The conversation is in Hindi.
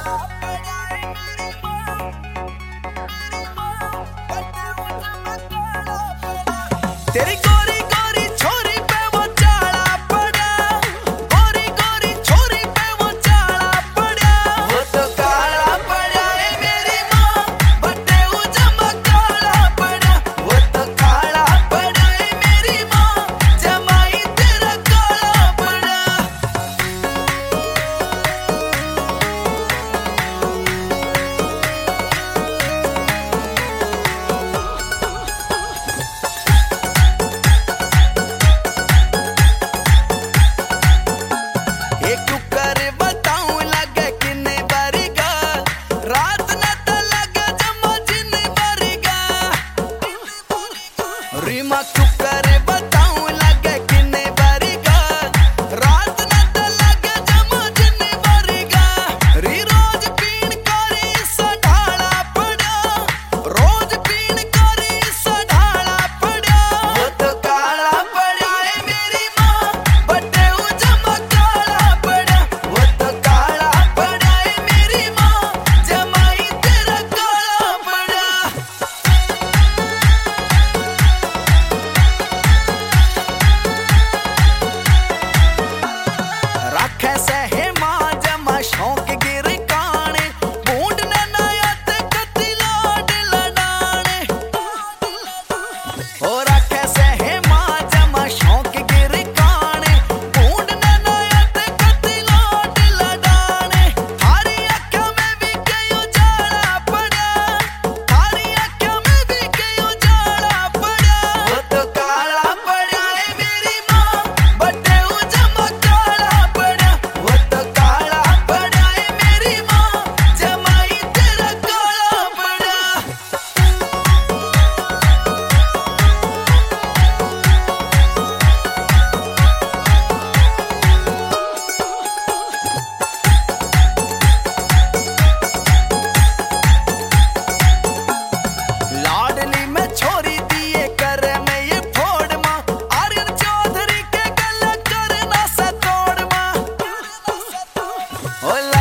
तेरी गोरी गोरी छोरी पे वो चाला पड़ा, गोरी गोरी छोरी पे वो चाला पड़ा। वो तो काला पड़ा है मेरी माँ, बटे जमा काला पड़ा। वो तो काला पड़ा है मेरी माँ, जमाई तेरा काला पड़ा। रीमा चुकर बताऊं लगे किन्ने बारीगा, रात न तो लगे जमा जिन्ने बारीगा। री रोज पीण करी सढ़ाला पड़ा, रोज पीण करी सढ़ाला पड़ा। वो तो काला पड़ा है मेरी माँ, बटे जमा काला पड़ा। वो तो काला पड़ा है मेरी माँ, जमाई तेरा काला पड़ा। शौक गिर काने बूंद ने नया ते कति लाड लडाने। और आखे सहे मां जमा शौक गिर काने बूंद ने नया ते कति लाड लडाने। थारी आँखों में भी क्यों जाला पड़ा, थारी आँखों में भी क्यों जाला पड़ा। वो तो काला पड़ा है मेरी माँ, बटे जमा काला पड़ा। वो तो काला पड़ा है मेरी माँ, जमाई तेरा काला पड़ा। लाडली में छोरी दिए करे में ये फोड़ माँ, आर्यन चौधरी के गला करना सा तोड़ माँ।